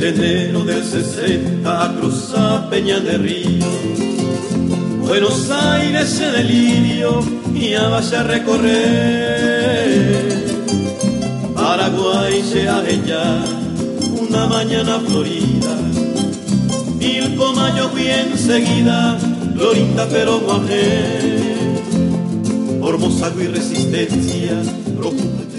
de enero del 60 a cruzar Peña de Río. Buenos Aires en delirio y a vaya a recorrer. Paraguay se ya una mañana florida. Pilcomayo fui enseguida, Florinda pero Guajé. Formosa y Resistencia, profunda